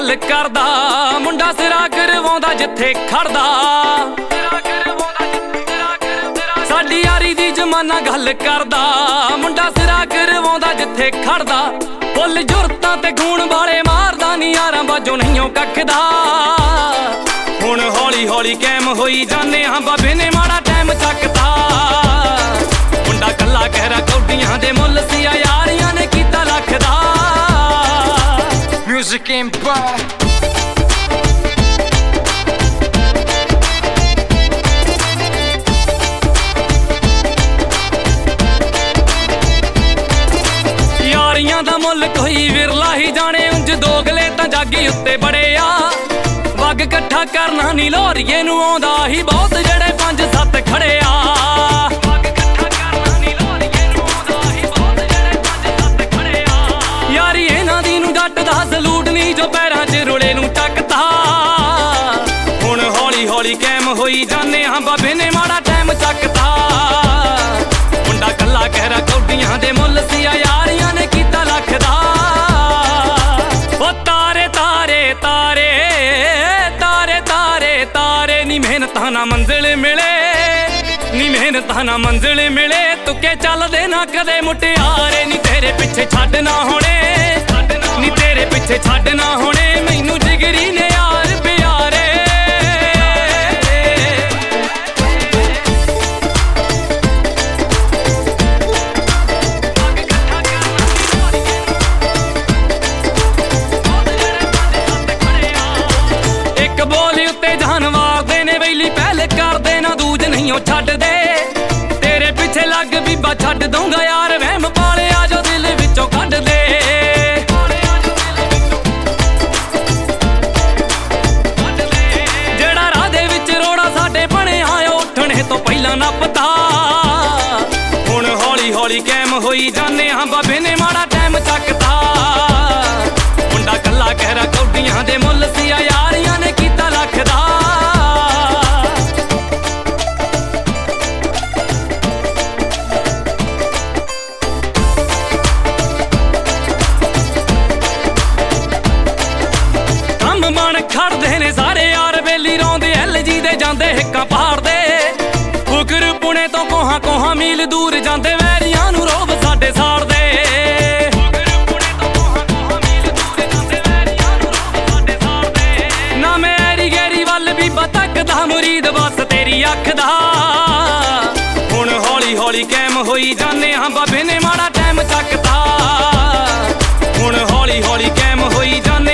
गल करदा मुंडा सिरा करवाउंदा जिथे खड़दा साडी यारी दी जमाना गल करदा मुंडा सिरा करवाउंदा जिथे खड़दा फुल जुरतां ते खून वाले मारदा नी यारां बाजों नहीं कखदा हुण हौली हौली कैम होई जाने हां बाबे ने माड़ा टाइम चकदा मुंडा कल्ला कहरा कौडियां दे मुल सिया यारियां ने कीता लखदा Music Empire यारियां दा मुल कोई विरला ही जाने उंज दोगले तां जागी उत्ते बड़े आ वग कट्ठा करना नी लोरिए नूं आउंदा ही बहुत जेड़े 5-7 खड़े आ यारी इन्हां दी नूं जट दा सलूट नी जो पैरां च रुले नूं चकदा हुण हौली हौली कैम होई जाने हां बाबे ने माड़ा टाइम चकदा मुंडा कल्ला कहरा कौडियां दे मुल सिया यारियां ने कीता लखदा ओ तारे तारे तारे तारे तारे तारे नी मेहनतां ना मंजिल मिले नी मेहनतां ना मंजिल मिले तुके चलदे ना कदे मुटियारे नी तेरे पिछे छड्ड ना होणे नी तेरे पिछे छड्ड ना होणे मैनू जिगरी ने यार प्यारे एक बोली उत्ते जान वारदे ने वेली पहले करदे ना दूज नहीं ओ छड्ड दे तेरे पिछे लग बीबा छड्ड दूंगा यार वहम पालिया जो दिल विचों कढ दे जेड़ा राह दे विच रोड़ा साडे बणिया उठणे तो पहला नपदा हुण हौली हौली कैम होई जाने हां बाबे ने माड़ा टाइम चकदा मुंडा कल्ला कहरा कौडियां दे मुल सिया यारियां ने कीता लखदा मन खड़दे ने सारे यार वेली रौंदे LG दे जांदे हिक्कां पाड़दे फुकर पुणे तो कोहां कोहां मील दूर जांदे वैरियां नूं रोब साडे साड़दे ना मेरी गैरी वल भी बतकदा मुरीद बस तेरी अख दा हुण हौली हौली कैम होई जाने हां बाबे ने माड़ा टाइम चकदा हुण हौली हौली कैम होई जाने